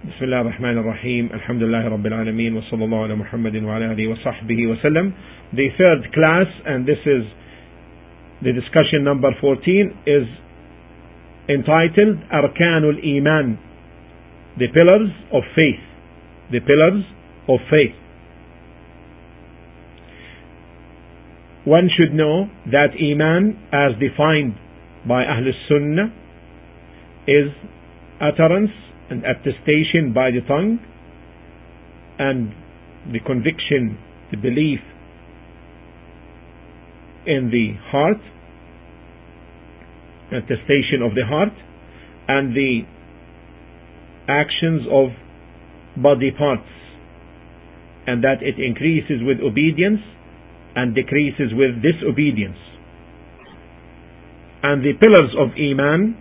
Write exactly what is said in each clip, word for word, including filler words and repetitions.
بسم الله الرحمن الرحيم الحمد لله رب العالمين وصلى الله على محمد وعلى آله وصحبه وسلم. The third class, and this is the discussion number fourteen, is entitled Arkanul Iman, the pillars of faith. The pillars of faith. One should know that Iman, as defined by Ahl Sunnah, is utterance and attestation by the tongue, and the conviction, the belief in the heart, attestation of the heart, and the actions of body parts, and that it increases with obedience and decreases with disobedience. And the pillars of Iman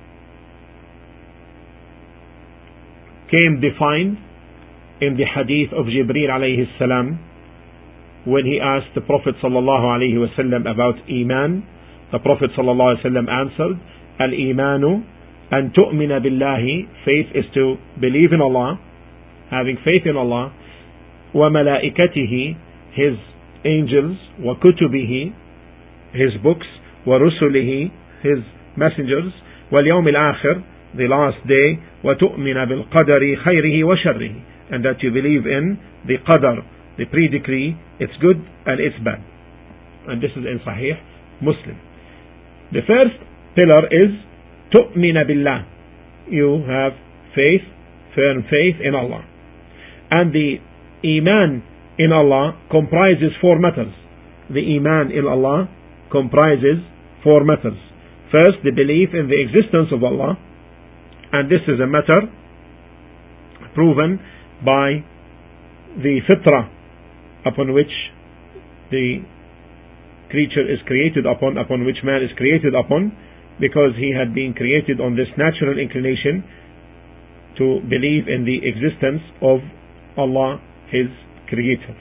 came defined in the hadith of Jibreel alayhi salam, when he asked the Prophet sallallahu alayhi wasallam about Iman. The Prophet sallallahu alayhi wasallam answered, Al-Imanu an tu'mina billahi, faith is to believe in Allah, having faith in Allah, wa malaikatihi, His angels, wa kutubihi, His books, wa rusulihi, His messengers, wal yawm al-akhir, the last day, وَتُؤْمِنَ بِالْقَدَرِ خَيْرِهِ وَشَرِّهِ, and that you believe in the qadar, the pre-decree, it's good and it's bad. And this is in Sahih Muslim. The first pillar is تُؤْمِنَ بِاللَّهِ, you have faith, firm faith in Allah. And the Iman in Allah comprises four matters. The Iman in Allah comprises four matters. First, the belief in the existence of Allah. And this is a matter proven by the fitrah upon which the creature is created upon, upon which man is created upon, because he had been created on this natural inclination to believe in the existence of Allah, His Creator.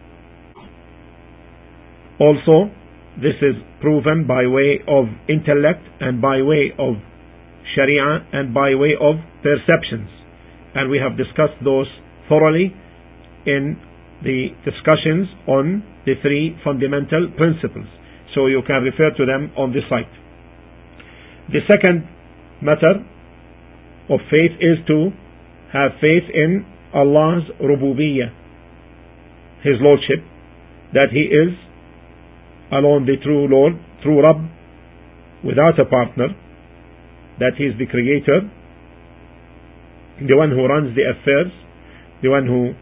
Also, this is proven by way of intellect and by way of Sharia and by way of perceptions, and we have discussed those thoroughly in the discussions on the three fundamental principles, so you can refer to them on the site. The second matter of faith is to have faith in Allah's rububiyyah, His Lordship, that He is alone the true Lord, true Rabb, without a partner, that He is the Creator, the one who runs the affairs, the one who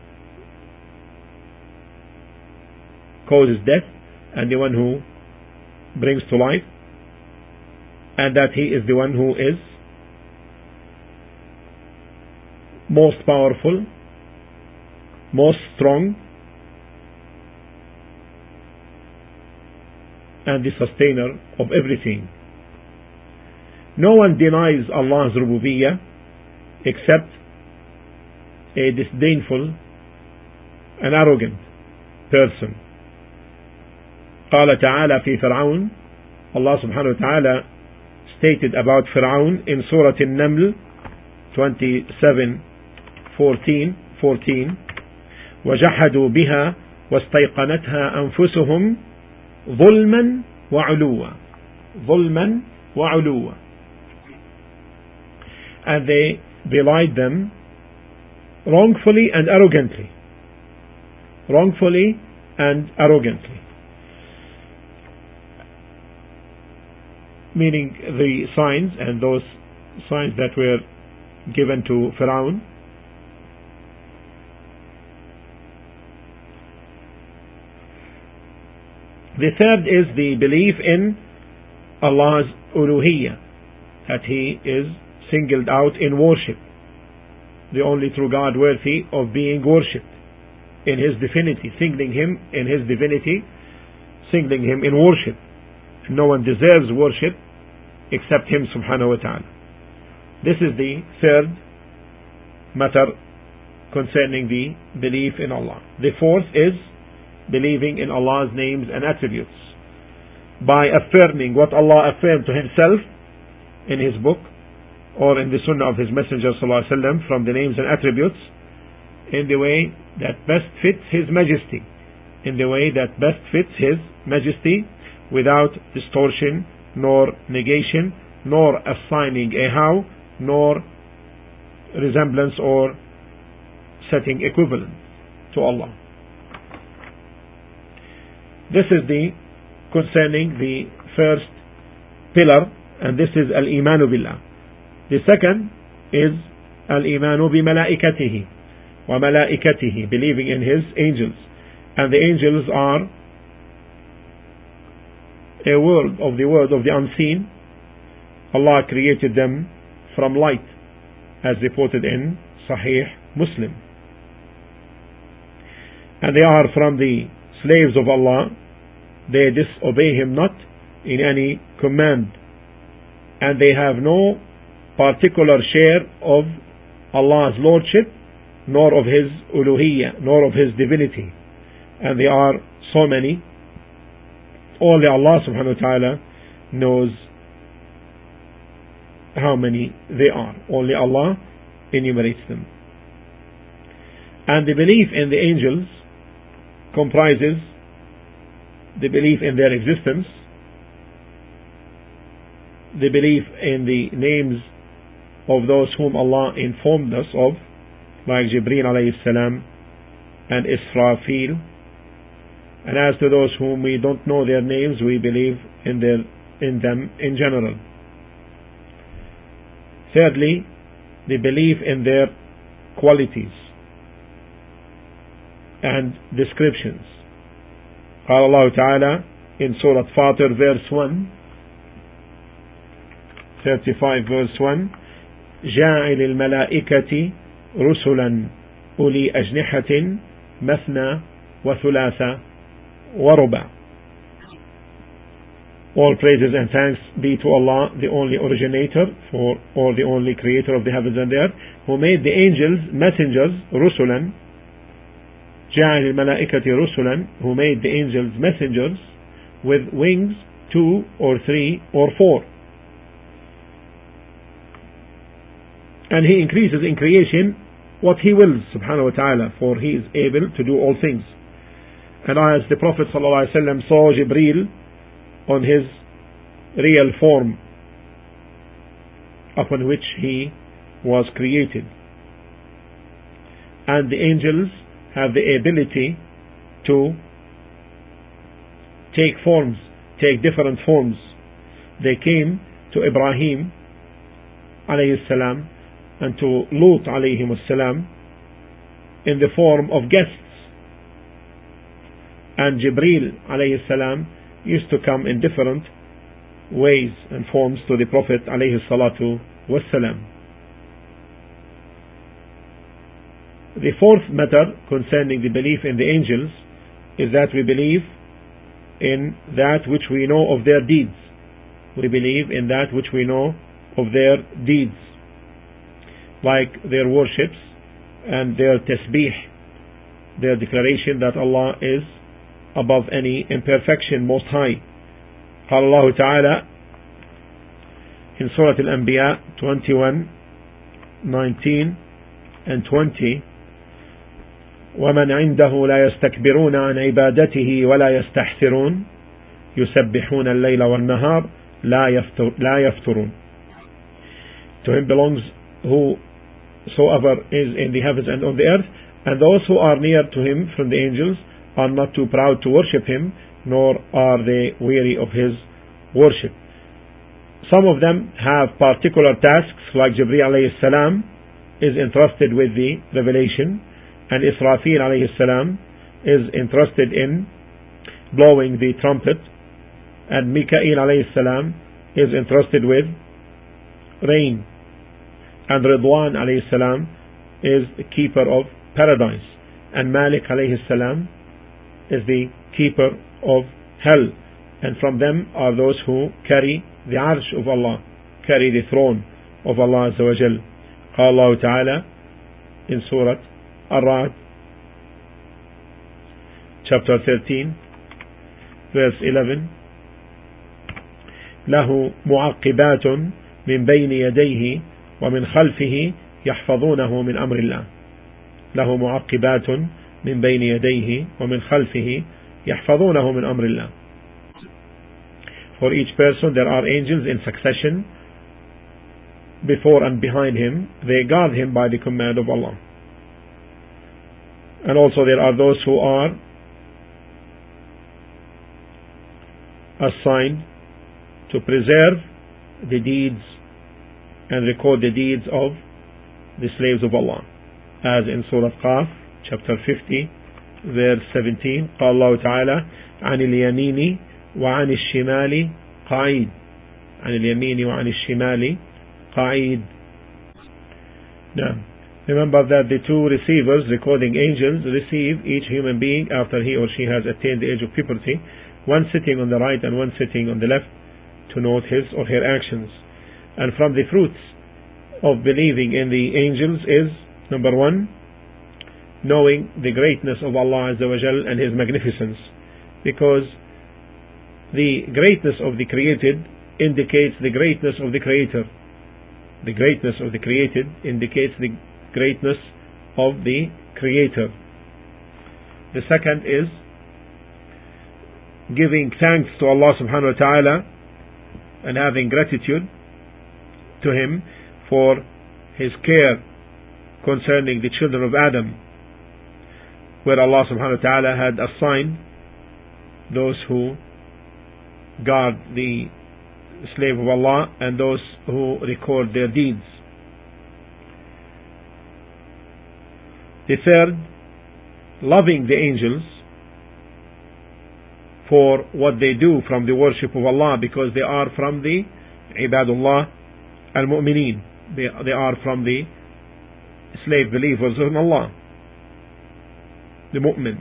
causes death, and the one who brings to life, and that He is the one who is most powerful, most strong, and the sustainer of everything. No one denies Allah's rububiyyah except a disdainful and arrogant person. قال تعالى في فرعون, Allah subhanahu wa ta'ala stated about Fir'aun in Surah An-Naml twenty-seven fourteen, وجحدوا بها واستيقنتها أنفسهم ظلما وعلوا, ظلما وعلوا, and they belied them wrongfully and arrogantly, wrongfully and arrogantly, meaning the signs and those signs that were given to Fir'aun. The third is the belief in Allah's uluhiyyah, that He is singled out in worship, the only true God worthy of being worshipped in His divinity, singling Him in His divinity, singling Him in worship. No one deserves worship except Him subhanahu wa ta'ala. This is the third matter concerning the belief in Allah. The fourth is believing in Allah's names and attributes by affirming what Allah affirmed to Himself in His book, or in the Sunnah of His Messenger sallallahu alaihi wasallam from the names and attributes in the way that best fits His Majesty, in the way that best fits His Majesty, without distortion nor negation, nor assigning a how, nor resemblance or setting equivalent to Allah. This is the concerning the first pillar, and this is al-imanu billah. The second is al-imanu bi malaikatihi wa malaikatihi, believing in His angels. And the angels are a world of the world of the unseen. Allah created them from light, as reported in Sahih Muslim. And they are from the slaves of Allah. They disobey Him not in any command, and they have no particular share of Allah's lordship, nor of His uluhiyyah, nor of His divinity. And they are so many. Only Allah subhanahu wa ta'ala knows how many they are. Only Allah enumerates them. And the belief in the angels comprises the belief in their existence, the belief in the names of those whom Allah informed us of, like Jibreel alayhi salam and Israfil. And as to those whom we don't know their names, we believe in their in them in general. Thirdly, the belief in their qualities and descriptions. قال الله تعالى in Surah Fatir verse one, thirty-five verse one, جاعل الملائكة رسلا أولي أجنحة مثنى وثلاثة وربع. All praises and thanks be to Allah, the only originator for, or the only creator of the heavens and the earth, who made the angels messengers, رسلا. جعل الملائكة رسلا, who made the angels messengers with wings, two or three or four. And He increases in creation what He wills, subhanahu wa ta'ala, for He is able to do all things. And as the Prophet sallallahu alaihi wasallam saw Jibreel on his real form upon which he was created, and the angels have the ability to take forms, take different forms. They came to Ibrahim alayhi salam and to Lut alayhi salam in the form of guests, and Jibreel alayhi salam used to come in different ways and forms to the Prophet alayhi salatu wassalam. The fourth matter concerning the belief in the angels is that we believe in that which we know of their deeds. We believe in that which we know of their deeds, like their worships and their tasbih, their declaration that Allah is above any imperfection, most high. قال الله تعالى in Surah Al-Anbiya twenty-one, nineteen and twenty, ومن عنده لا يستكبرون عن عبادته ولا يستحسرون يسبحون الليل والنهار لا يفتر لا يفترون. To Him belongs whosoever is in the heavens and on the earth, and those who are near to Him from the angels are not too proud to worship Him, nor are they weary of His worship. Some of them have particular tasks, like Jibreel alayhi salam is entrusted with the revelation, and Israfil alayhi salam is entrusted in blowing the trumpet, and Mikael alayhi salam is entrusted with rain, and Ridwan alayhi salam is the keeper of paradise, and Malik alayhi salam is the keeper of hell. And from them are those who carry the arsh of Allah, carry the throne of Allah Azza wa Jal. قال الله تعالى in Surah Ar-Ra'd chapter thirteen verse eleven, له معقبات من بين يديه ومن خلفه يحفظونه من أمر الله له معقبات من بين يديه ومن خلفه يحفظونه من أمر الله. For each person there are angels in succession before and behind him. They guard him by the command of Allah. And also there are those who are assigned to preserve the deeds and record the deeds of the slaves of Allah, as in Surah Qaf chapter fifty verse seventeen. قال الله تعالى عن اليمين وعن الشمال قعيد عن اليمين وعن الشمال قعيد. Now remember that the two receivers, recording angels, receive each human being after he or she has attained the age of puberty, one sitting on the right and one sitting on the left, to note his or her actions. And from the fruits of believing in the angels is, number one, knowing the greatness of Allah Azza wa Jal and His magnificence, because the greatness of the created indicates the greatness of the Creator. The greatness of the created indicates the greatness of the Creator. The second is giving thanks to Allah subhanahu wa ta'ala and having gratitude to Him for His care concerning the children of Adam, where Allah subhanahu wa ta'ala had assigned those who guard the slave of Allah and those who record their deeds. The third, loving the angels for what they do from the worship of Allah, because they are from the Ibadullah al-Mu'mineen. They, they are from the slave believers in Allah, the Mu'mins.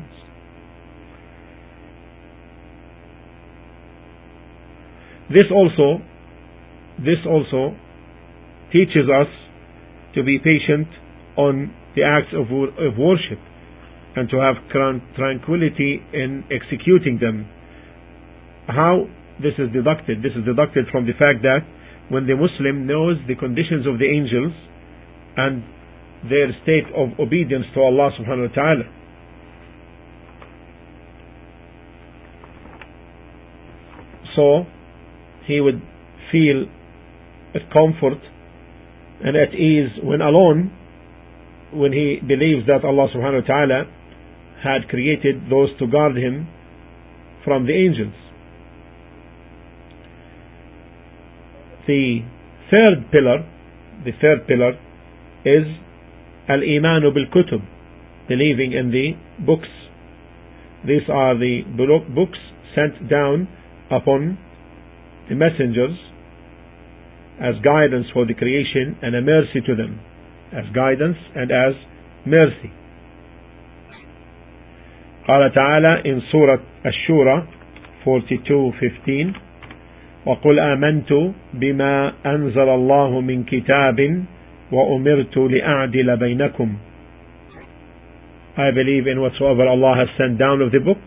This also, this also teaches us to be patient on the acts of, of worship and to have tranquility in executing them. How this is deducted? This is deducted from the fact that when the Muslim knows the conditions of the angels and their state of obedience to Allah subhanahu wa ta'ala, so he would feel at comfort and at ease when alone, when he believes that Allah subhanahu wa ta'ala had created those to guard him from the angels. The third pillar, the third pillar is al-imanu bil-kutub, believing in the books. These are the books sent down upon the messengers as guidance for the creation and a mercy to them, as guidance and as mercy. قال تعالى in Surah Ash-Shura forty-two fifteen, وقل آمنت بما أنزل الله من كتاب وأمرت لأعدل بينكم. I believe in whatsoever Allah has sent down of the book,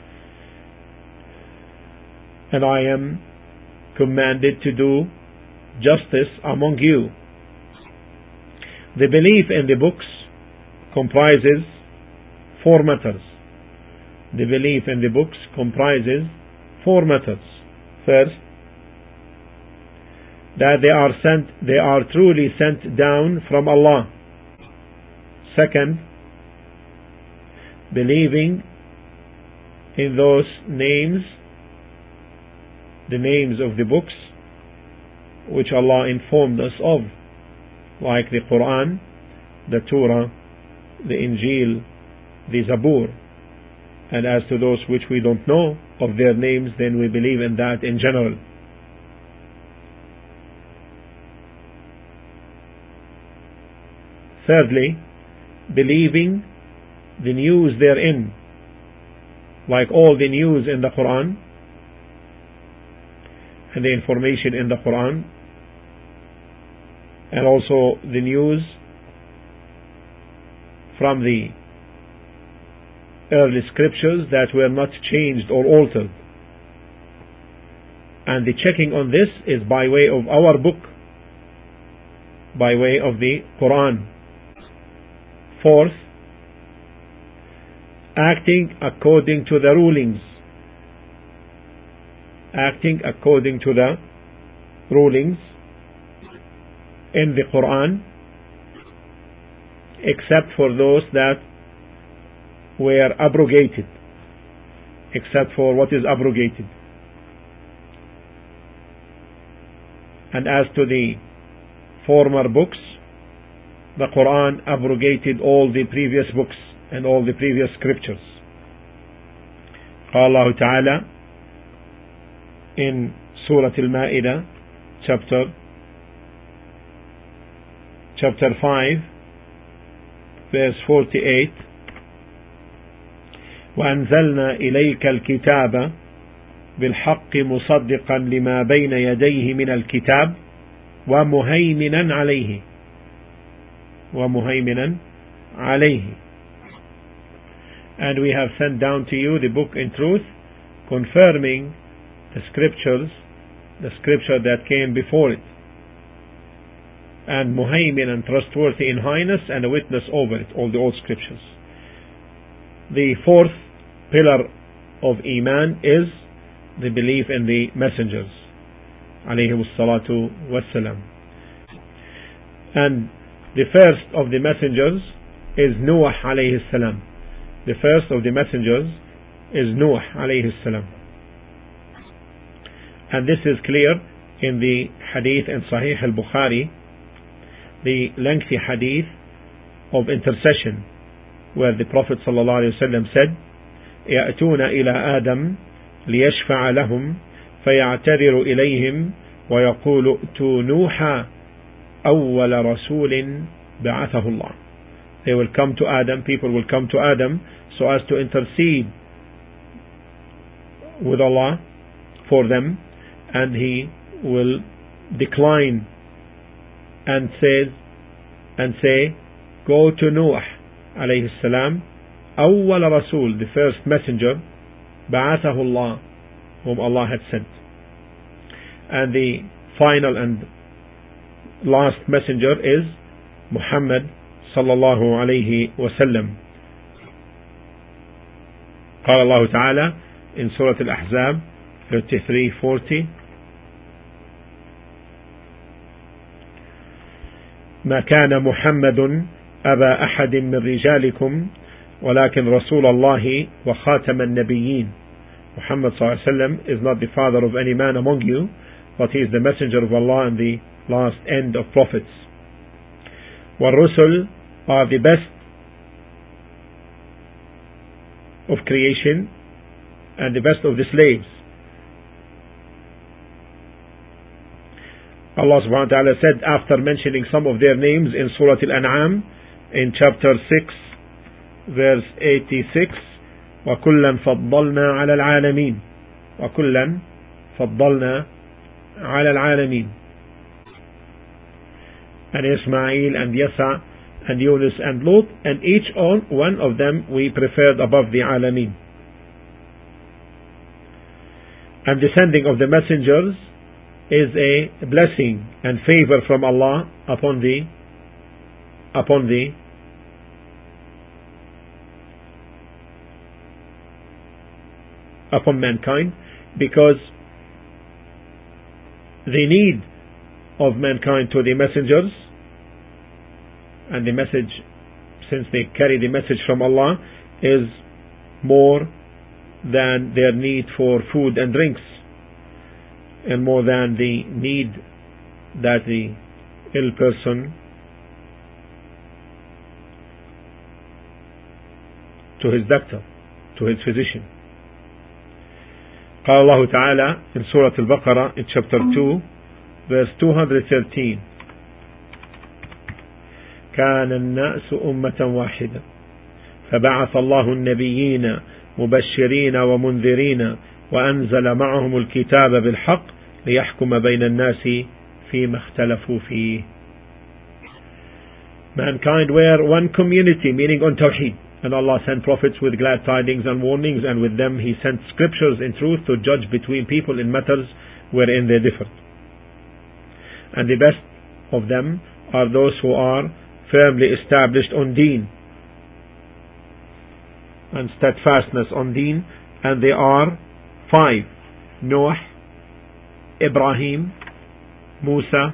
and I am commanded to do justice among you. The belief in the books comprises four matters. The belief in the books comprises four matters. First, that they are sent, they are truly sent down from Allah. Second, believing in those names, the names of the books which Allah informed us of, like the Quran, the Torah, the Injil, the Zabur. And as to those which we don't know of their names, then we believe in that in general. Thirdly, believing the news therein, like all the news in the Quran and the information in the Quran, and also the news from the early scriptures that were not changed or altered. And the checking on this is by way of our book, by way of the Quran. Fourth, acting according to the rulings. Acting according to the rulings in the Quran, except for those that were abrogated. Except for what is abrogated. And as to the former books, the Quran abrogated all the previous books and all the previous scriptures. قال الله تعالى in Surah Al-Ma'idah, chapter chapter five, verse forty-eight, وأنزلنا إليك الكتاب بالحق مصدقا لما بين يديه من الكتاب ومهيمنا عليه ومهيمنا عليه. And we have sent down to you the book in truth, confirming the scriptures, the scripture that came before it, and muhaymin, and trustworthy in highness, and a witness over it, all the old scriptures. The fourth pillar of Iman is the belief in the messengers, alayhimus salatu wassalam. And the first of the messengers is Nuh alayhi salam. The first of the messengers is Nuh alayhi salam. And this is clear in the hadith in Sahih al-Bukhari, the lengthy hadith of intercession, where the Prophet sallallahu alaihi wasallam said, يأتون إلى آدم ليشفع لهم فيعتذر إليهم ويقول ائتوا نوحا أول رسول بعثه الله. They will come to Adam, people will come to Adam so as to intercede with Allah for them, and he will decline and says and say, go to Nuh alayhi salam, أول رسول, the first messenger, بعثه الله, whom Allah had sent. And the final and last messenger is Muhammad sallallahu alayhi wasallam. قال الله تعالى in Surah Al-Ahzab thirty-three forty, ما كان محمد أبا أحد من رجالكم ولكن رسول الله وخاتم النبيين. Muhammad sallallahu alaihi wasallam is not the father of any man among you, but he is the messenger of Allah and the last end of prophets. والرسل are the best of creation and the best of the slaves. Allah subhanahu wa ta'ala said, after mentioning some of their names in Surah Al-An'am in chapter six verse eighty-six, وَكُلًّا فَضَّلْنَا عَلَى الْعَالَمِينَ وَكُلًّا فَضَّلْنَا عَلَى الْعَالَمِينَ. And Ismail and Yasa and Yunus and Lut, and each one of them we preferred above the Alameen. And the sending of the messengers is a blessing and favor from Allah upon the upon the upon mankind, because the need of mankind to the messengers and the message, since they carry the message from Allah, is more than their need for food and drinks, and more than the need that the ill person to his doctor, to his physician. قال الله تعالى in Surah Al-Baqarah in chapter two verse two hundred thirteen, كان الناس أمة واحدة فبعث الله النبيين مبشرين ومنذرين وأنزل معهم الكتاب بالحق ليحكم بين الناس فيما اختلفوا فيه. Mankind were one community, meaning on Tawheed, and Allah sent prophets with glad tidings and warnings, and with them He sent scriptures in truth to judge between people in matters wherein they differed. And the best of them are those who are firmly established on deen and steadfastness on deen, and they are five: Noah, Ibrahim, Musa,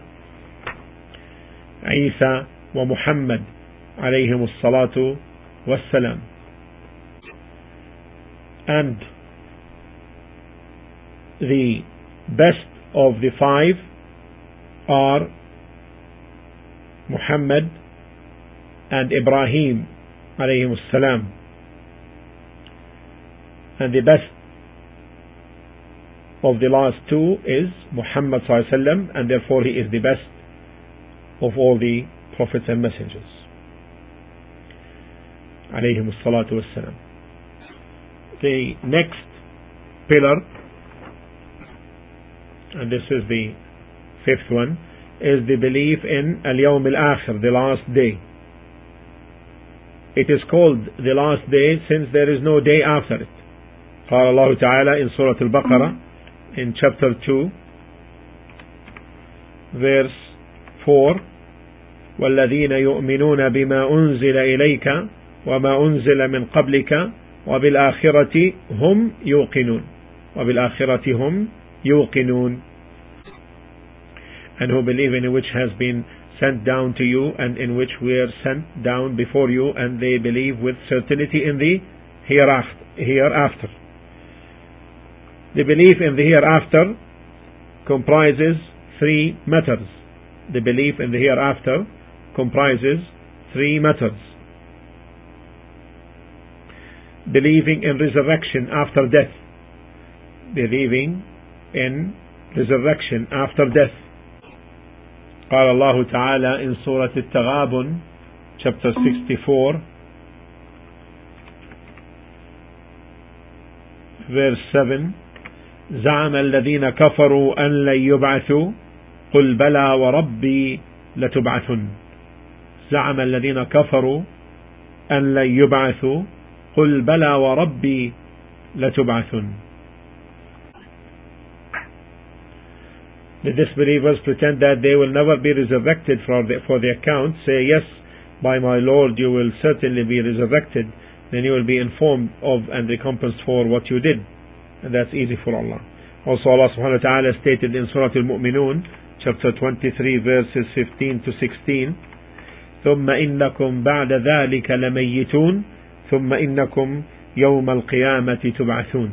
Isa, wa Muhammad alayhim as-salatu was-salam. And the best of the five are Muhammad and Ibrahim alayhim as-salam, and the best of the last two is Muhammad sallallahu alaihi wasallam, and therefore he is the best of all the prophets and messengers alayhim as-salatu was-salam. The next pillar, and this is the fifth one, is the belief in al-yawm al-akhir, the last day. It is called the last day since there is no day after it. قال الله تعالى in Surah Al-Baqarah in chapter two verse four: والذين يؤمنون بما أنزل إليك وما أنزل من قبلك وبالآخرة هم يوقنون وبالآخرة هم يوقنون, and who believe in which has been sent down to you and in which were sent down before you, and they believe with certainty in the hereafter. hereafter. The belief in the hereafter comprises three matters. The belief in the hereafter comprises three matters. Believing in resurrection after death. Believing in resurrection after death. قال الله تعالى in Surah Al-Taghabun chapter sixty-four verse seven: زعم الذين كفروا أن لن يبعثوا قل بلى وربي لتبعثن. زعم الذين كفروا أن لن يبعثوا قل بلى وربي لتبعثن. The disbelievers pretend that they will never be resurrected for the, for the account. Say, yes, by my Lord you will certainly be resurrected. Then you will be informed of and recompensed for what you did. And that's easy for Allah. Also Allah subhanahu wa ta'ala stated in Surah Al-Mu'minun chapter twenty-three verses fifteen to sixteen: ثم إنكم بعد ذلك لميتون ثم إنكم يوم القيامة تبعثون.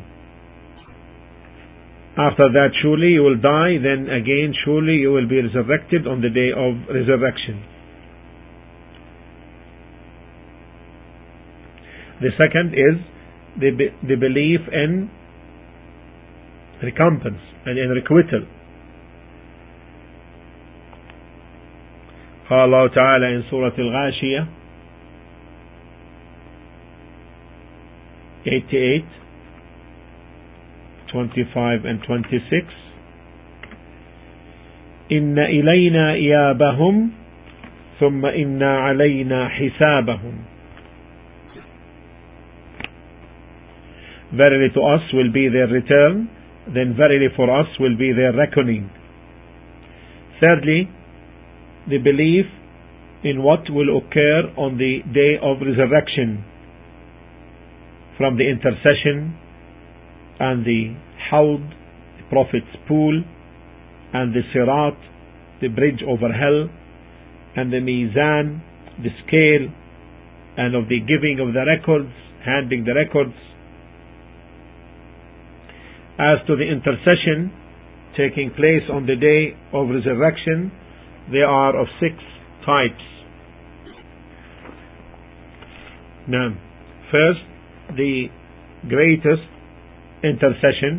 After that surely you will die, then again surely you will be resurrected on the day of resurrection. The second is the, the belief in recompense and in requital. قال الله تعالى in Surah Al-Ghashiyah eighty-eight, twenty-five and twenty-six: إن إلينا إيابهم ثم إن علينا حسابهم. Verily to us will be their return, then verily for us will be their reckoning. Thirdly, the belief in what will occur on the day of resurrection, from the intercession and the Hawd, the Prophet's pool, and the Sirat, the bridge over hell, and the Mizan, the scale, and of the giving of the records, handing the records. As to the intercession taking place on the day of resurrection, they are of six types. Now, first, the greatest intercession,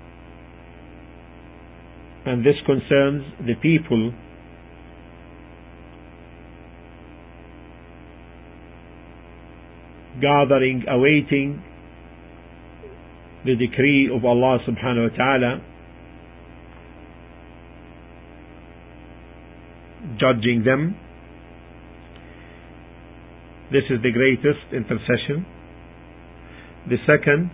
and this concerns the people gathering, awaiting the decree of Allah subhanahu wa ta'ala, judging them. This is the greatest intercession. The second,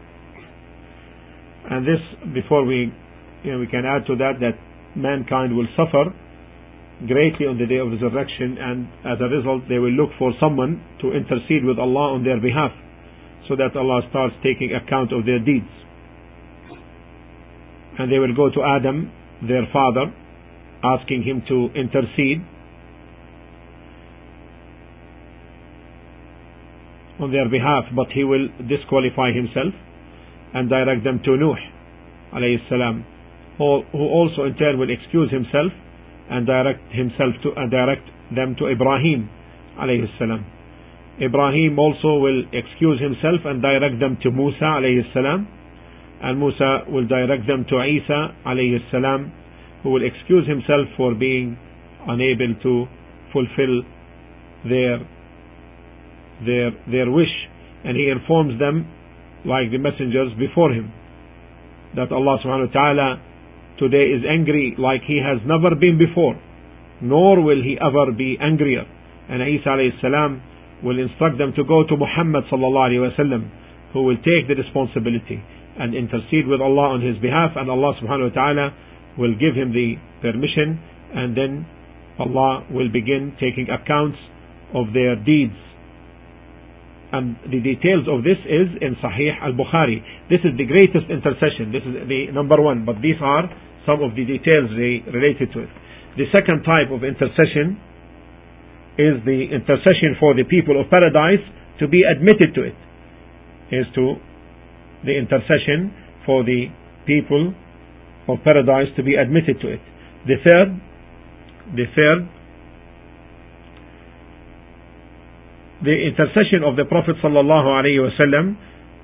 and this before we you know we can add to that that mankind will suffer greatly on the day of resurrection, and as a result they will look for someone to intercede with Allah on their behalf, so that Allah starts taking account of their deeds. And they will go to Adam, their father, asking him to intercede on their behalf, but he will disqualify himself and direct them to Nuh alayhi salam, who also in turn will excuse himself and direct himself to uh, direct them to Ibrahim alayhi salam. Ibrahim also will excuse himself and direct them to Musa alayhi salam, and Musa will direct them to Isa alayhi salam, who will excuse himself for being unable to fulfill their their their wish, and he informs them, like the messengers before him, that Allah subhanahu wa ta'ala today is angry like he has never been before, nor will he ever be angrier. And Isa alayhi salam will instruct them to go to Muhammad sallallahu alayhi wa sallam, who will take the responsibility and intercede with Allah on his behalf, and Allah subhanahu wa ta'ala will give him the permission, and then Allah will begin taking accounts of their deeds. And the details of this is in Sahih al-Bukhari. This is the greatest intercession. This is the number one, but these are some of the details related to it. The second type of intercession is the intercession for the people of paradise to be admitted to it. Is to the intercession for the people of paradise to be admitted to it. The third, the third, the intercession of the Prophet sallallahu alaihi wasallam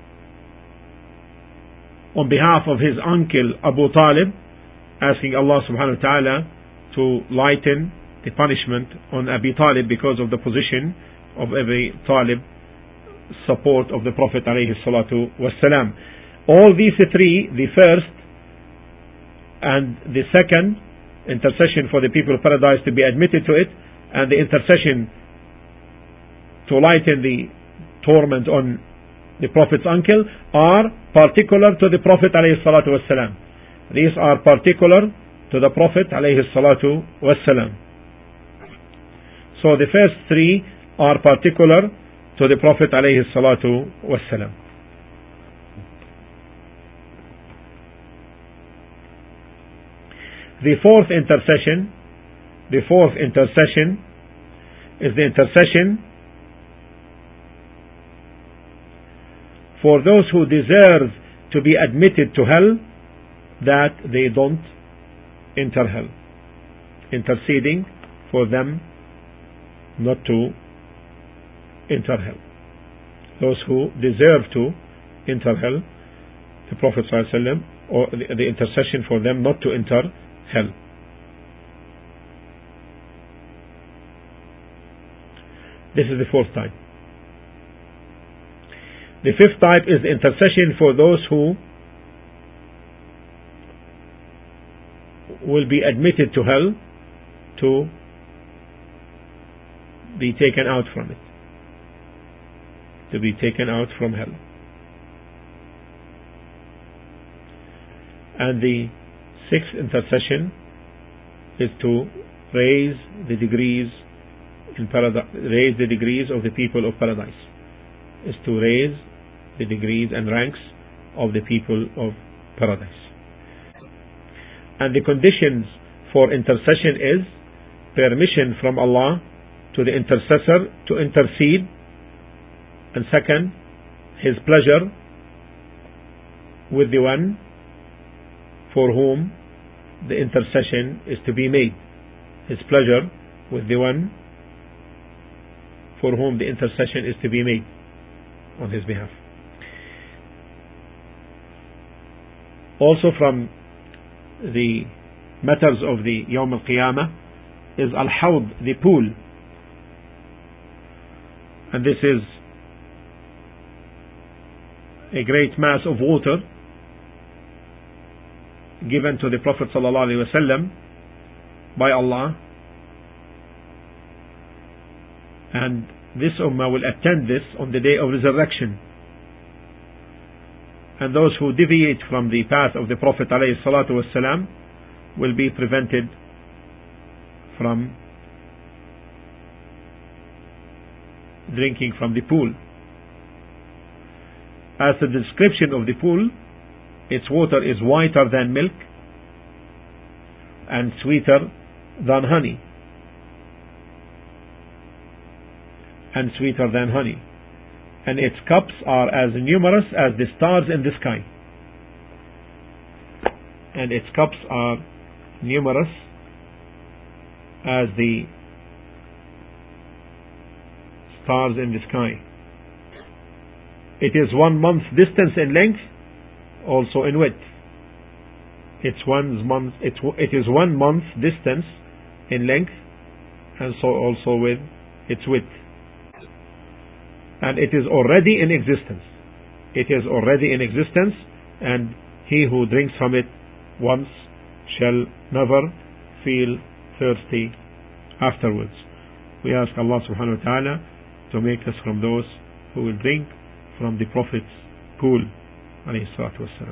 on behalf of his uncle Abu Talib, asking Allah subhanahu wa ta'ala to lighten the punishment on Abi Talib because of the position of Abi Talib, support of the Prophet alayhi salatu wasalam. All these three, the first and the second, intercession for the people of paradise to be admitted to it, and the intercession to lighten the torment on the Prophet's uncle, are particular to the Prophet alayhi salatu wasalam. These are particular to the Prophet alayhi salatu wasalam. So the first three are particular to the Prophet alayhi salatu wasalam. The fourth intercession, the fourth intercession is the intercession for those who deserve to be admitted to hell, that they don't enter hell. Interceding for them not to enter hell. Those who deserve to enter hell, the Prophet ﷺ, or the, the intercession for them not to enter hell. This is the fourth type. The fifth type is the intercession for those who will be admitted to hell to be taken out from it. To be taken out from hell. And the sixth intercession is to raise the degrees in paradise, raise the degrees of the people of paradise. Is to raise the degrees and ranks of the people of paradise. And the conditions for intercession is permission from Allah to the intercessor to intercede, and second, his pleasure with the one for whom the intercession is to be made. His pleasure with the one for whom the intercession is to be made on his behalf. Also from the matters of the Yawm al-Qiyamah is Al-Hawd, the pool. And this is a great mass of water given to the Prophet sallallahu alaihi wasallam by Allah, and this ummah will attend this on the day of resurrection. And those who deviate from the path of the Prophet alayhi salatu wasalam will be prevented from drinking from the pool. As the description of the pool, its water is whiter than milk and sweeter than honey. And sweeter than honey. And its cups are as numerous as the stars in the sky. And its cups are numerous as the stars in the sky. It is one month distance in length, also in width. It's one month. It, it is one month distance in length, and so also with its width. And it is already in existence. It is already in existence, and he who drinks from it once shall never feel thirsty afterwards. We ask Allah subhanahu wa ta'ala to make us from those who will drink from the Prophet's pool, alayhi salatu wassalam.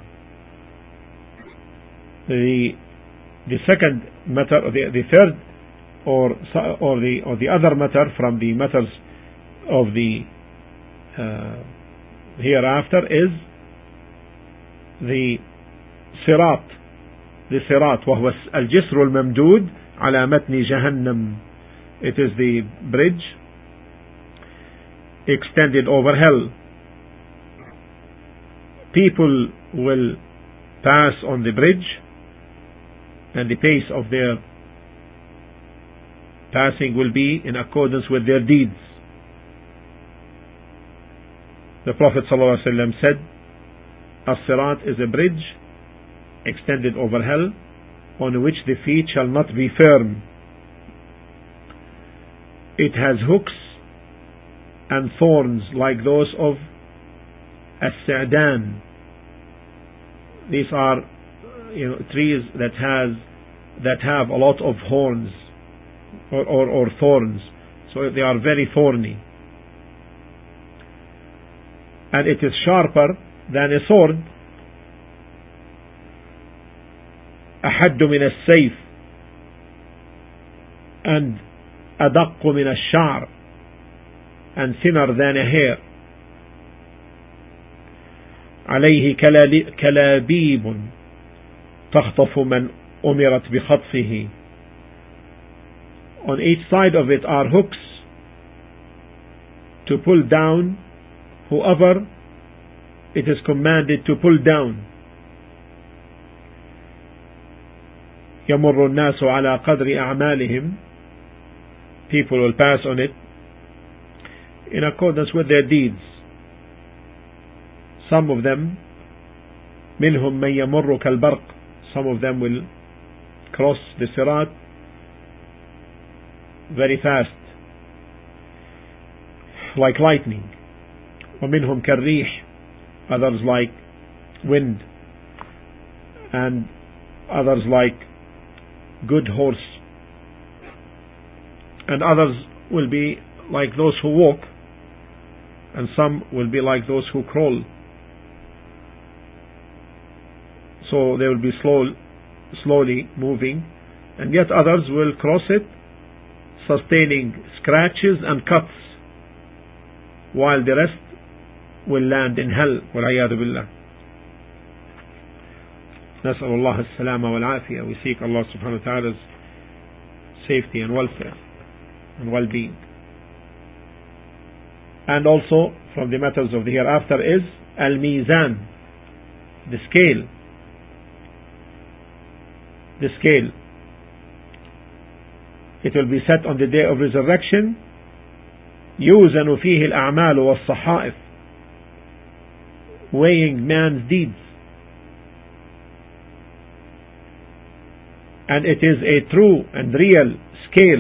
The the second matter, the, the third or or the or the other matter from the matters of the uh, hereafter is the sirat, the sirat, وهو الجسر الممدود على متن جهنم. It is the bridge extended over hell. People will pass on the bridge, and the pace of their passing will be in accordance with their deeds. The Prophet ﷺ said, As-Sirat is a bridge extended over hell, on which the feet shall not be firm. It has hooks and thorns like those of As-Sa'dan. These are, you know, trees that has that have a lot of horns or, or, or thorns, so they are very thorny. And it is sharper than a sword. أحد من السيف, and أدق من الشعر, and thinner than a hair. عليه كلابيب تخطف من أمرت بخطفه. On each side of it are hooks to pull down whoever it is commanded to pull down. يمر الناس على قدر أعمالهم. People will pass on it in accordance with their deeds. Some of them, منهم من يمر كالبرق, some of them will cross the sirat very fast, like lightning. ومنهم كالريح, others like wind, and others like good horse, and others will be like those who walk, and some will be like those who crawl. So they will be slow, slowly moving, and yet others will cross it sustaining scratches and cuts, while the rest will land in hell. وَالْعِيَاذُ بِاللَّهِ. نسأل الله السلامة والعافية. We seek Allah subhanahu wa ta'ala's safety and welfare and well-being. And also from the matters of the hereafter is Al-Mizan, the scale. The scale. It will be set on the day of resurrection. يوزن فيه الأعمال والصحائف, weighing man's deeds. And it is a true and real scale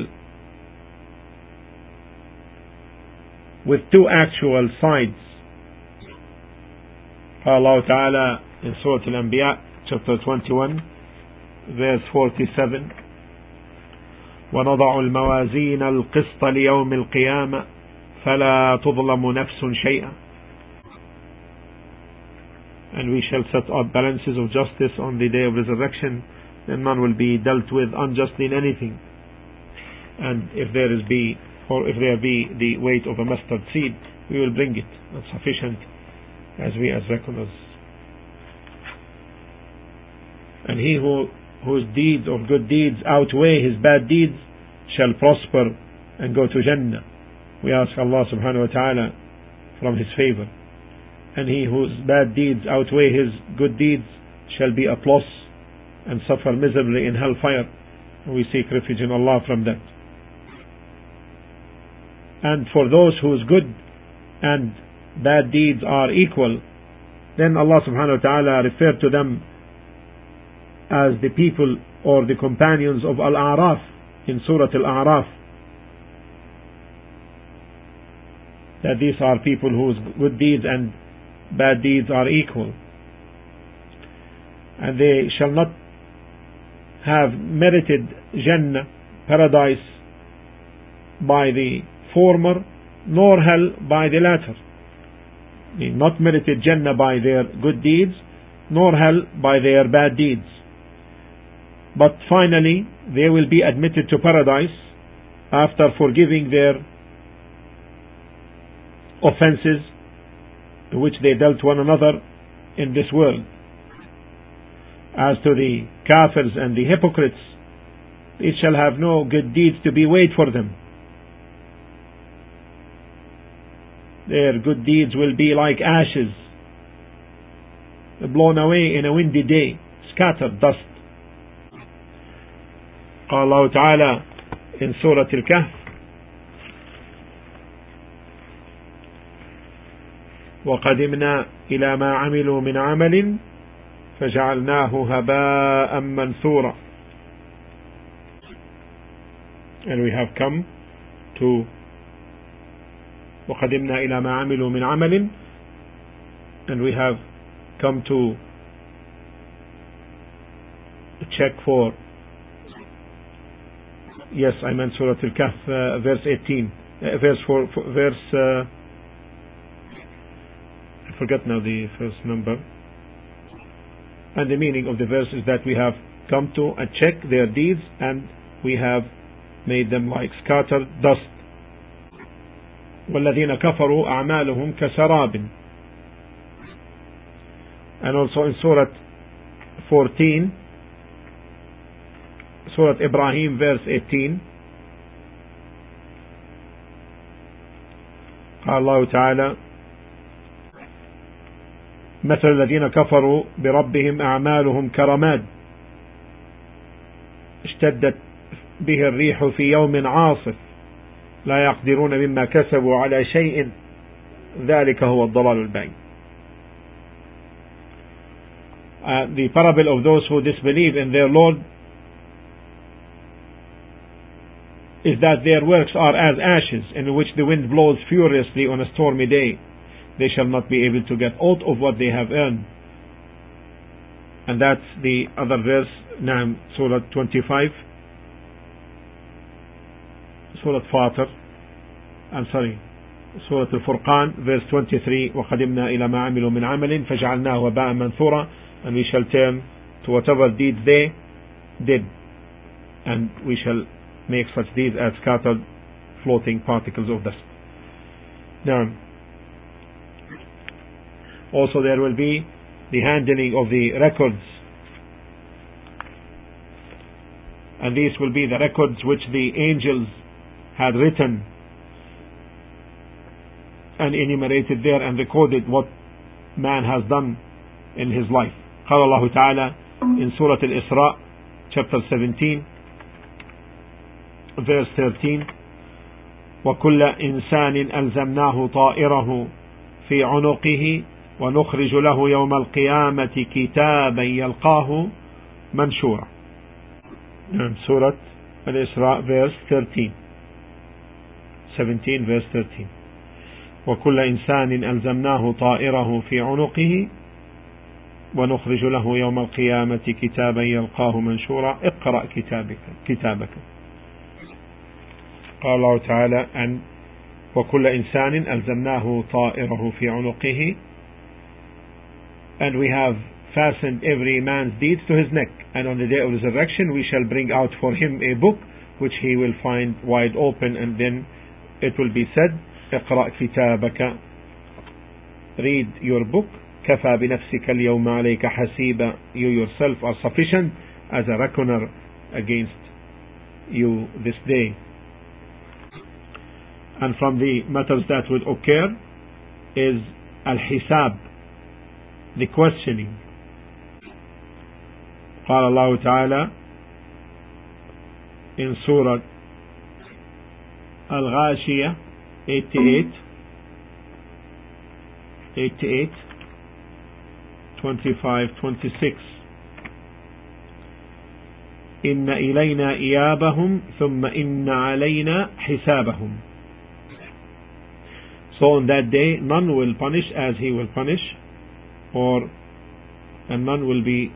with two actual sides. Allah Ta'ala in Surah Al-Anbiya chapter twenty-one verse forty-seven, وَنَضَعُ الْمَوَازِينَ الْقِسْطَ لِيَوْمِ الْقِيَامَةِ فَلَا تُظْلَمُ نَفْسٌ شَيْئًا. And we shall set up balances of justice on the day of resurrection, and none will be dealt with unjustly in anything. and if there is be, or if there be the weight of a mustard seed, we will bring it. That's sufficient as we as reckoners. And he who whose deeds of good deeds outweigh his bad deeds shall prosper and go to Jannah. We ask Allah subhanahu wa ta'ala from his favor. And he whose bad deeds outweigh his good deeds shall be at loss and suffer miserably in hellfire. And we seek refuge in Allah from that. And for those whose good and bad deeds are equal, then Allah subhanahu wa ta'ala referred to them as the people or the companions of Al-A'raf in Surah Al-A'raf, that these are people whose good deeds and bad deeds are equal, and they shall not have merited Jannah, paradise, by the former, nor hell by the latter. They not merited Jannah by their good deeds, nor hell by their bad deeds. But finally, they will be admitted to paradise after forgiving their offenses which they dealt one another in this world. As to the kafirs and the hypocrites, they shall have no good deeds to be weighed for them. Their good deeds will be like ashes, blown away in a windy day, scattered dust. قال الله تعالى in Surah Al-Kahf, وقدمنا إلى ما عملوا من عمل فجعلناه هباء منثورا. And we have come to وقدمنا إلى ما عملوا من عمل, and we have come to check for, yes, I meant Surah Al-Kahf, uh, verse eighteen, uh, verse four, four verse uh, I forget now the first number. And the meaning of the verse is that we have come to and check their deeds, and we have made them like scattered dust. وَالَّذِينَ كَفَرُوا أَعْمَالُهُمْ كَسَرَابٍ. And also in Surah fourteen, Surah Ibrahim, verse eighteen, قال الله تعالى مثل الذين كفروا بربهم أعمالهم كرماد اشتدت به الريح في يوم عاصف لا يقدرون مما كسبوا على شيء ذلك هو الضلال البعيد. Uh, the parable of those who disbelieve in their Lord is that their works are as ashes in which the wind blows furiously on a stormy day. They shall not be able to get out of what they have earned. And that's the other verse, Naam, Surah twenty-five, Surah Fatir, I'm sorry, Surah Al-Furqan, verse twenty-three, وَقَدِمْنَا إِلَى مَا عَمِلُوا مِنْ عَمَلٍ فَجَعَلْنَاهُ وَبَاءً مَنْثُورًا. And we shall turn to whatever deeds they did, and we shall make such deeds as scattered floating particles of dust. Now, also there will be the handling of the records, and these will be the records which the angels had written and enumerated there and recorded what man has done in his life. قال الله تعالى in Surah Al-Isra, chapter seventeen, verse thirteen, وَكُلَّ إِنسَانٍ أَلْزَمْنَاهُ طَائِرَهُ فِي عُنُقِهِ وَنُخْرِجُ لَهُ يَوْمَ الْقِيَامَةِ كِتَابًا يَلْقَاهُ مَنْشُورًا. Surah Al-Isra, verse thirteen, seventeen, verse thirteen. وَكُلَّ إِنسَانٍ أَلْزَمْنَاهُ طَائِرَهُ فِي عُنُقِهِ ونخرج له يوم القيامة كتابا يلقاه منشورا اقرأ كتابك كتابك. قال الله تعالى and وكل إنسان ألزمناه طائره في عنقه, and we have fastened every man's deeds to his neck, and on the day of resurrection we shall bring out for him a book which he will find wide open, and then it will be said, اقرأ كتابك, read your book, كفى بنفسك اليوم عليك حسيبا, you yourself are sufficient as a reckoner against you this day. And from the matters that would occur is al-hisab, the questioning. قال الله تعالى in Surah Al-Ghashiyah eighty-eight, eighty-eight, twenty-five, twenty-six, إن إلينا إيابهم ثم إن علينا حسابهم. So on that day none will punish as he will punish, or and none will be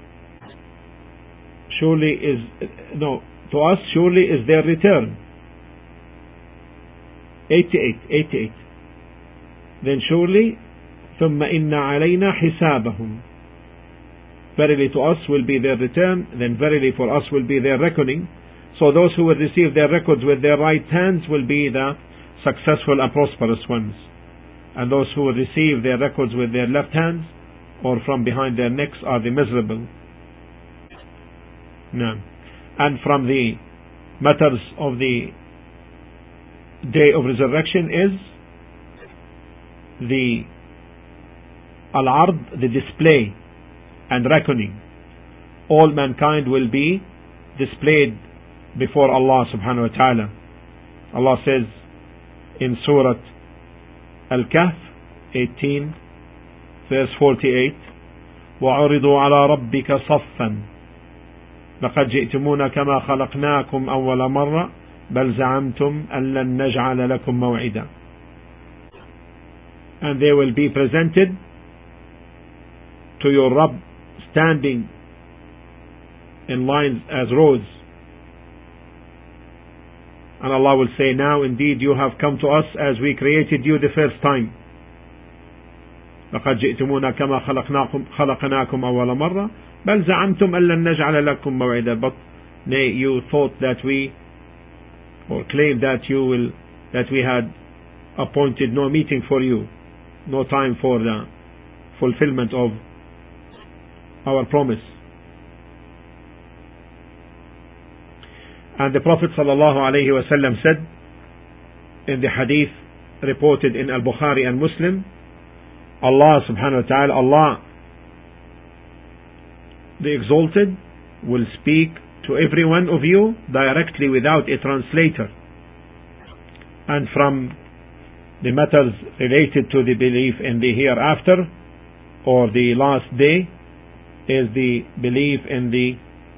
surely is no to us surely is their return. eighty-eight, eighty-eight. Then surely ثم إن علينا حسابهم, verily to us will be their return, then verily for us will be their reckoning. So those who will receive their records with their right hands will be the successful and prosperous ones, and those who will receive their records with their left hands or from behind their necks are the miserable. No. And from the matters of the day of resurrection is the al-ard, the display and reckoning. All mankind will be displayed before Allah subhanahu wa ta'ala. Allah says in Surah Al-Kahf eighteen verse forty-eight, وَعُرِضُوا عَلَى رَبِّكَ صَفًّا لَقَدْ جِئْتُمُونَ كَمَا خَلَقْنَاكُمْ أَوَّلَ مَرَّةٍ بَلْ زَعَمْتُمْ أَن لَّن نَّجْعَلَ لَكُمْ مَوْعِدًا. And they will be presented to your Rabb standing in lines as rows. And Allah will say, now indeed you have come to us as we created you the first time. لقد جئتمونا كما خلقناكم خلقناكم أول مرة بل زعمتم أن لن نجعل لكم موعدا. But nay, you thought that we, or claimed that you will, that we had appointed no meeting for you, no time for the fulfillment of our promise. And the Prophet sallallahu alaihi wasallam said in the hadith reported in Al-Bukhari and Muslim, Allah subhanahu wa ta'ala, Allah the Exalted, will speak to every one of you directly without a translator. And from the matters related to the belief in the hereafter or the last day is the belief in the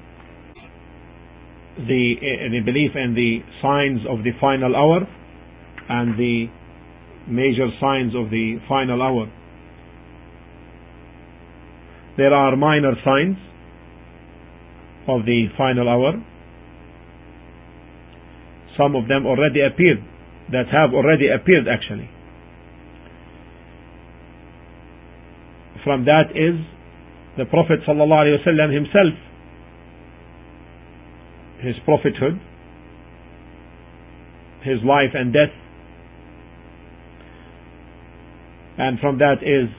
the, uh, the belief in the signs of the final hour and the major signs of the final hour. There are minor signs of the final hour. Some of them already appeared, that have already appeared actually. From that is the Prophet sallallahu alaihi wasallam himself, his prophethood, his life and death. And from that is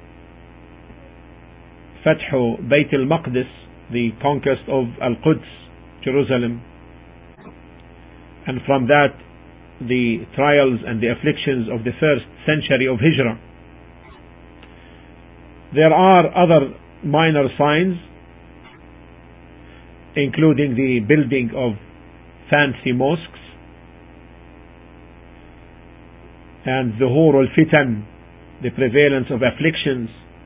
Fathu Bayt al-Maqdis, the conquest of Al-Quds, Jerusalem. And from that the trials and the afflictions of the first century of Hijrah. There are other minor signs, including the building of fancy mosques and Zuhur al-Fitan, the prevalence of afflictions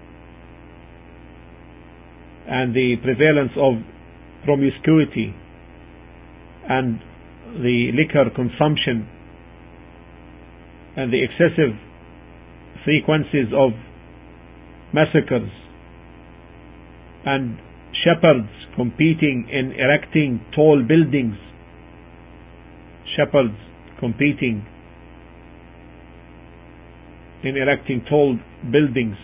and the prevalence of promiscuity and the liquor consumption and the excessive frequencies of massacres and shepherds competing in erecting tall buildings, shepherds competing in erecting tall buildings,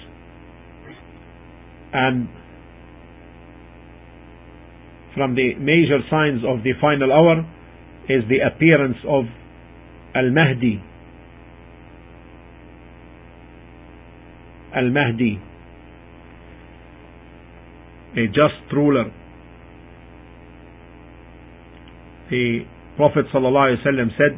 and from the major signs of the final hour is the appearance of Al-Mahdi. Al-Mahdi, a just ruler. The Prophet ﷺ said,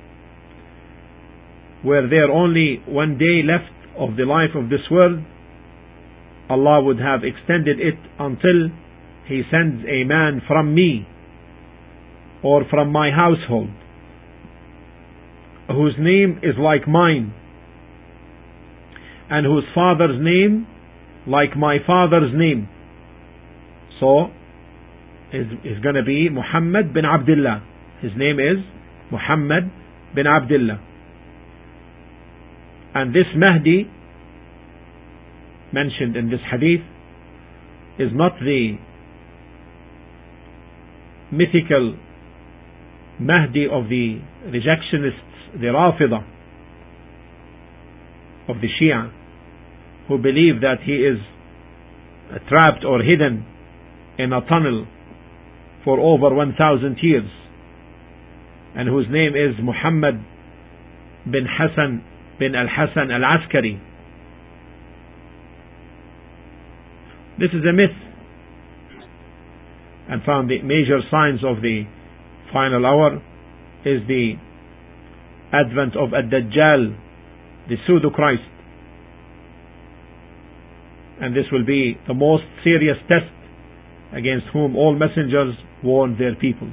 were there only one day left of the life of this world, Allah would have extended it until He sends a man from me or from my household whose name is like mine and whose father's name like my father's name. So is is going to be Muhammad bin Abdullah. His name is Muhammad bin Abdullah. And this Mahdi mentioned in this hadith is not the mythical Mahdi of the rejectionists, the Rafida of the Shia, who believe that he is trapped or hidden in a tunnel for over one thousand years, and whose name is Muhammad bin Hassan bin al-Hassan al-Askari. This is a myth, and found the major signs of the final hour is the advent of Ad-Dajjal, the pseudo-Christ, and this will be the most serious test against whom all messengers warned their peoples.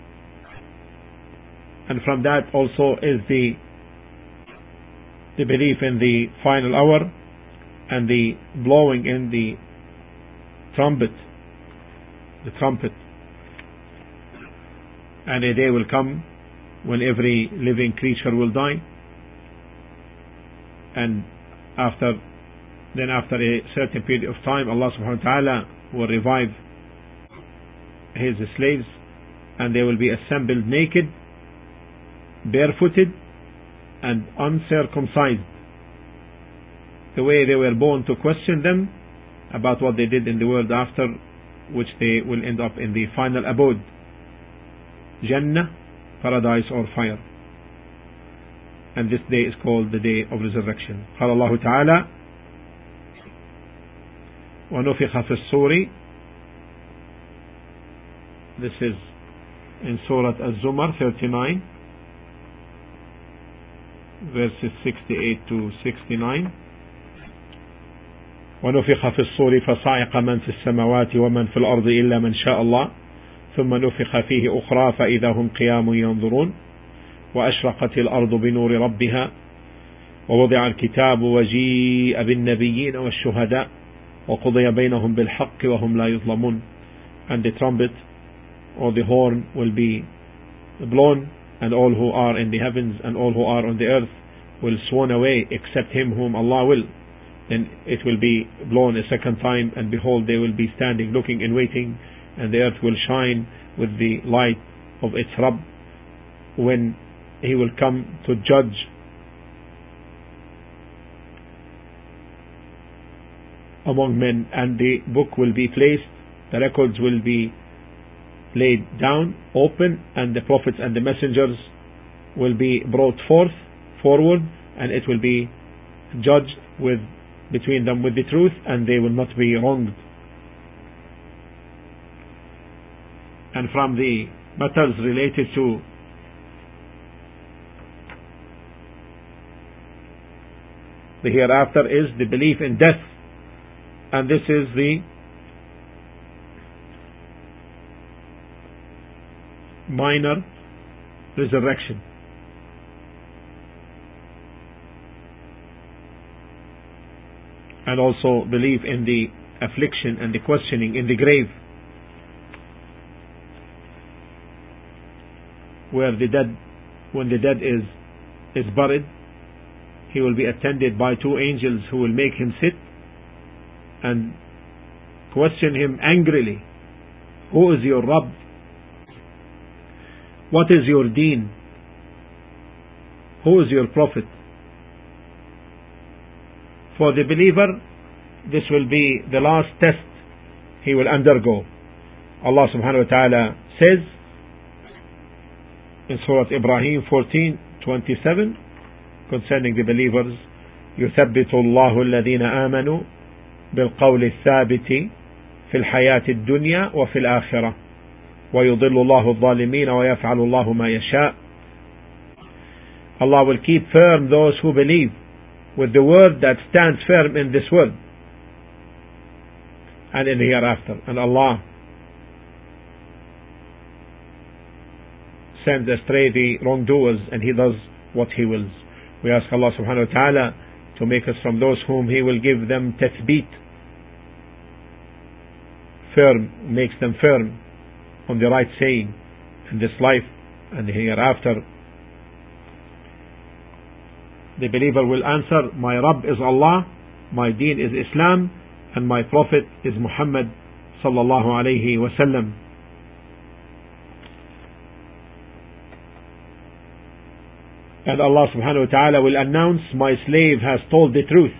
And from that also is the the belief in the final hour and the blowing in the trumpet, the trumpet. And a day will come when every living creature will die, and after then after a certain period of time, Allah subhanahu wa ta'ala will revive His slaves, and they will be assembled naked, barefooted, and uncircumcised, the way they were born, to question them about what they did in the world after, which they will end up in the final abode, Jannah, paradise, or fire. And this day is called the day of resurrection. قال الله تعالى ونفخ في الصور. This is in Surah Az-Zumar thirty-nine, verses sixty-eight to sixty-nine. ونفخ في الصور فصعق من في السماوات ومن في الأرض إلا من شاء الله ثم نفخ فيه أخرى فإذا هم قيام ينظرون وأشرقت الأرض بنور ربها ووضع الكتاب وجيء بالنبيين والشهداء وقضي بينهم بالحق وهم لا يظلمون. And the trumpet or the horn will be blown, and all who are in the heavens and all who are on the earth will swan away except him whom Allah will. Then it will be blown a second time, and behold, they will be standing looking and waiting, and the earth will shine with the light of its Rabb when He will come to judge among men, and the book will be placed, the records will be laid down, open, and the prophets and the messengers will be brought forth, forward, and it will be judged with between them with the truth, and they will not be wronged. And from the matters related to the hereafter is the belief in death, and this is the minor resurrection. And also belief in the affliction and the questioning in the grave, where the dead, when the dead is is buried, he will be attended by two angels who will make him sit and question him angrily. Who is your Rabb? What is your deen? Who is your prophet? For the believer, this will be the last test he will undergo. Allah subhanahu wa ta'ala says, in Surah Ibrahim fourteen twenty-seven concerning the believers, يثبت الله الذين آمنوا بالقول الثابت في الحياة الدنيا وفي الآخرة ويضل الله الظالمين ويفعل الله ما يشاء. Allah will keep firm those who believe with the word that stands firm in this world and in the hereafter. And Allah sends astray the wrongdoers, and He does what He wills. We ask Allah subhanahu wa ta'ala to make us from those whom He will give them tathbeet, firm, makes them firm on the right saying in this life and the hereafter. The believer will answer, my Rabb is Allah, my deen is Islam, and my Prophet is Muhammad sallallahu alayhi wa sallam. And Allah subhanahu wa ta'ala will announce, my slave has told the truth.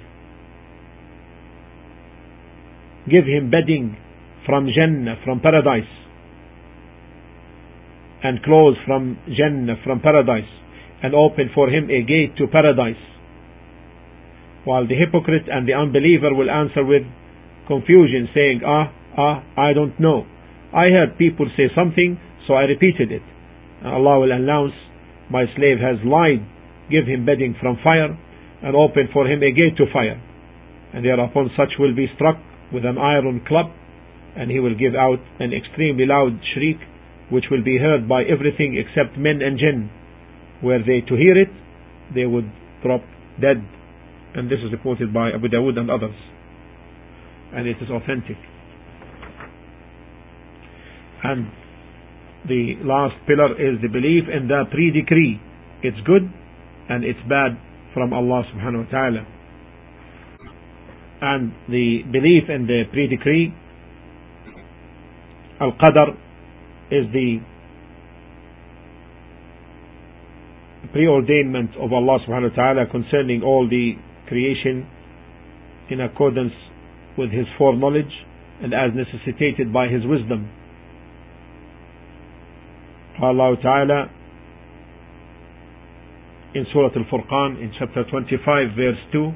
Give him bedding from Jannah, from paradise, and clothes from Jannah, from paradise, and open for him a gate to paradise. While the hypocrite and the unbeliever will answer with confusion, saying, ah, ah, I don't know. I heard people say something, so I repeated it. And Allah will announce, my slave has lied. Give him bedding from fire, and open for him a gate to fire. And thereupon such will be struck with an iron club, and he will give out an extremely loud shriek, which will be heard by everything except men and jinn. Were they to hear it, they would drop dead. And this is reported by Abu Dawood and others, and it is authentic. And the last pillar is the belief in the pre-decree. It's good and it's bad from Allah subhanahu wa ta'ala. And the belief in the pre-decree, Al-Qadr, is the preordainment of Allah subhanahu wa ta'ala concerning all the creation in accordance with His foreknowledge and as necessitated by His wisdom. Allah Ta'ala in Surah Al-Furqan in chapter twenty-five verse two,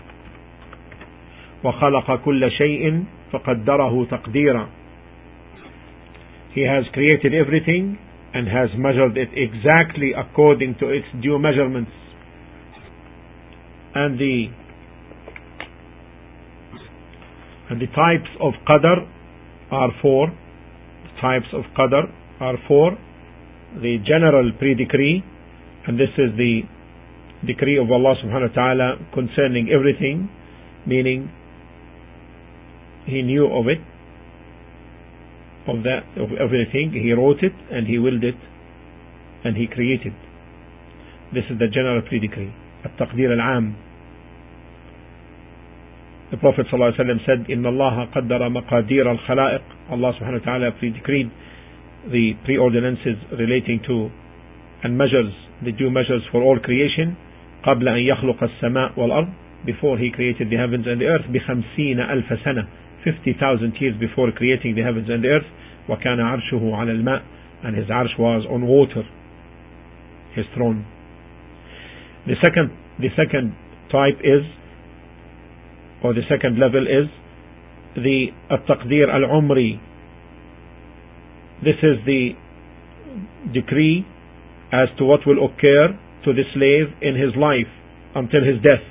وَخَلَقَ كُلَّ شَيْءٍ فَقَدَّرَهُ تَقْدِيرًا. He has created everything and has measured it exactly according to its due measurements. And the and the types of qadr are four. The types of qadr are four. The general pre-decree, and this is the decree of Allah subhanahu wa ta'ala concerning everything, meaning He knew of it, of that, of everything. He wrote it and He willed it and He created. This is the general pre-decree, التقدير العام. The Prophet sallallahu alaihi wasallam said, إن الله قدر مقادير الخلائق. Allah subhanahu wa ta'ala pre-decreed the preordinances relating to and measures, the due measures for all creation, قبل أن يخلق السماء والأرض, before He created the heavens and the earth, بخمسين ألف سنة, fifty thousand years before creating the heavens and the earth. وكان عرشه على الماء, and His arsh was on water, His throne. The second, the second type is, or the second level is the التقدير العمري. This is the decree as to what will occur to the slave in his life until his death.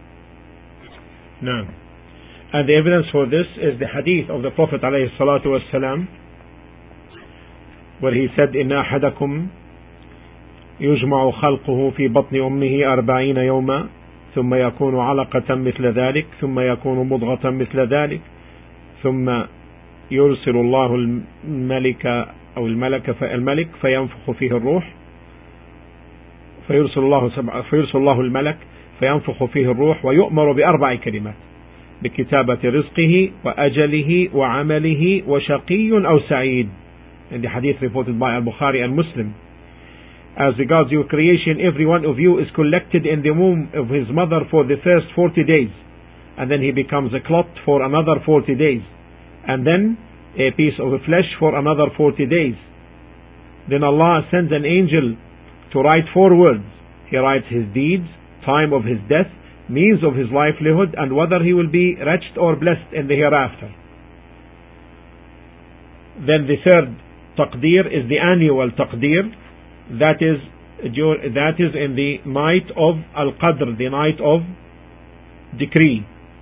Now, and the evidence for this is the hadith of the Prophet alayhi salatu wasalam, where he said, إن أحدكم يجمع خلقه في بطن أمه أربعين يوما ثم يكون علقة مثل ذلك ثم يكون مضغة مثل ذلك ثم يرسل الله الملك أو الملك الملك فينفخ فيه الروح فيرسل الله سبع فيرسل الله الملك فينفخ فيه الروح ويؤمر بأربع كلمات بكتابة رزقه وأجله وعمله وشقي أو سعيد. In the hadith reported by Al-Bukhari and Muslim, as regards your creation, every one of you is collected in the womb of his mother for the first forty days, and then he becomes a clot for another forty days, and then a piece of flesh for another forty days. Then Allah sends an angel to write four words. He writes his deeds, time of his death, means of his livelihood, and whether he will be wretched or blessed in the hereafter. Then the third taqdeer is the annual taqdeer, that is that is in the night of Al-Qadr, the night of decree.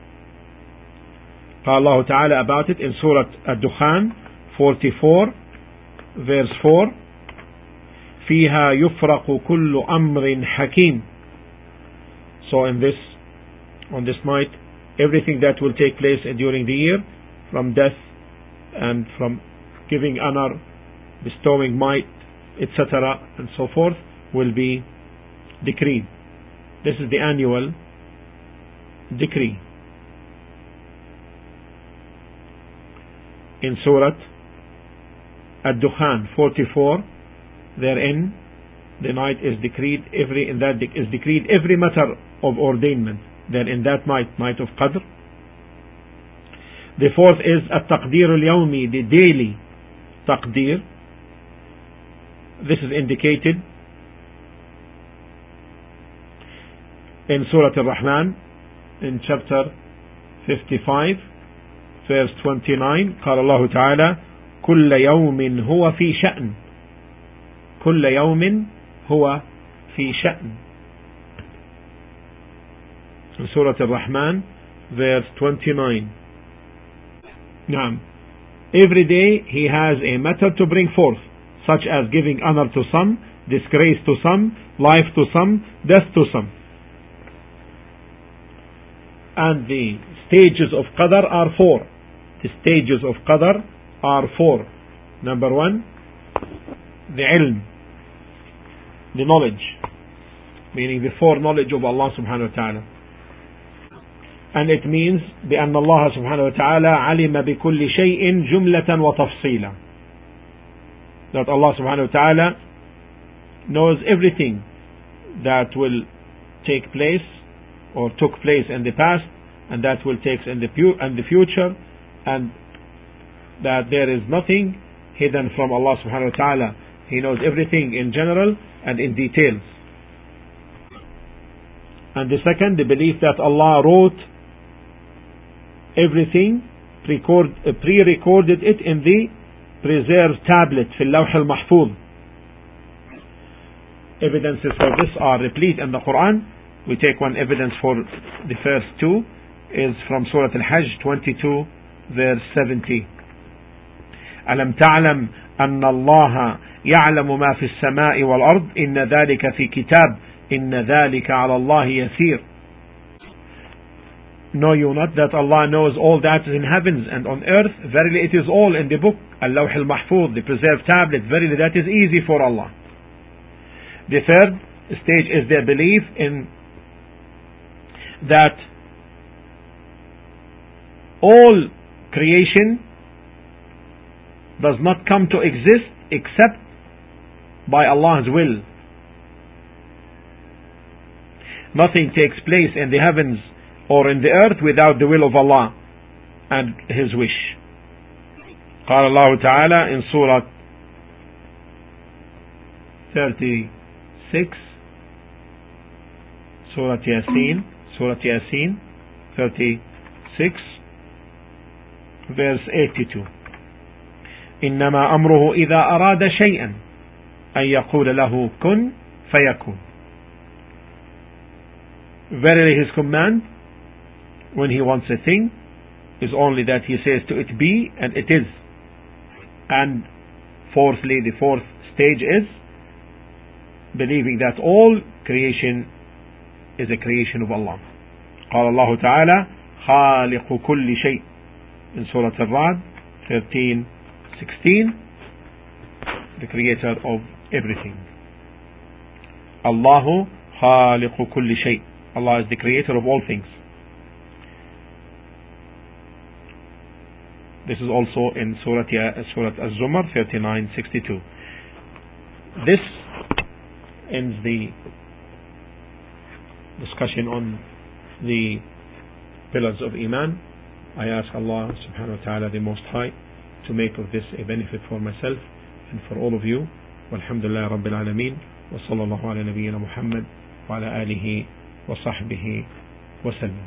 قال الله تعالى about it in Surah Ad-Dukhan forty-four verse four, فيها يفرق كل أمر حكيم. So in this, on this night, everything that will take place during the year, from death and from giving honor, bestowing might, et cetera, and so forth, will be decreed. This is the annual decree. In Surah Ad-Dukhan forty-four, therein the night is decreed every in that is decreed every matter of ordainment. Then in that night, night of Qadr. The fourth is At-Taqdir al-Yawmi, the daily taqdeer. This is indicated in Surah Al-Rahman in chapter fifty-five verse twenty-nine. قال الله تعالى كل يوم هو في شأن. كل يوم هو في شأن. In Surah Al-Rahman verse twenty-nine. Now, every day he has a matter to bring forth, such as giving honor to some, disgrace to some, life to some, death to some. And the stages of Qadr are four. The stages of Qadr are four. Number one, the ilm, the knowledge, meaning the foreknowledge of Allah subhanahu wa ta'ala. And it means بأن الله سبحانه وتعالى علم بكل شيء جملة وتفصيلا. That Allah subhanahu wa ta'ala knows everything that will take place or took place in the past, and that will take in the pu- in the future, and that there is nothing hidden from Allah subhanahu wa ta'ala. He knows everything in general and in details. And the second, the belief that Allah wrote everything, pre-recorded it in the preserved tablet في اللوح المحفوظ. Evidences for this are replete in the Quran. We take one evidence for the first two is from Surah Al-Hajj twenty-two verse seventy. ألم تعلم أن الله يعلم ما في السماء والأرض إن ذلك في كتاب إن ذلك على الله يسير. Know you not that Allah knows all that is in heavens and on earth? Verily it is all in the book, Al-Lawh al-Mahfuz, the preserved tablet. Verily that is easy for Allah. The third stage is their belief in that all creation does not come to exist except by Allah's will. Nothing takes place in the heavens or in the earth without the will of Allah and His wish. قال الله تعالى in Surah thirty-six, Surah Yasin, Surah Yasin thirty-six verse eighty-two. إنما أمره إذا أراد شيئا أن يقول له كن فيكون. Verily His command when He wants a thing is only that He says to it be, and it is. And fourthly, the fourth stage is believing that all creation is a creation of Allah. قال الله تعالى خالق كل شيء in Surah Al-Ra'd thirteen sixteen, the creator of everything. Allahu خالق كل شيء. Allah is the creator of all things. This is also in Surah, Surah Az-Zumar thirty-nine sixty-two. This ends the discussion on the pillars of Iman. I ask Allah subhanahu wa ta'ala the Most High to make of this a benefit for myself and for all of you. والحمد لله رب العالمين وصلى الله على نبينا محمد وعلى آله وصحبه وسلم.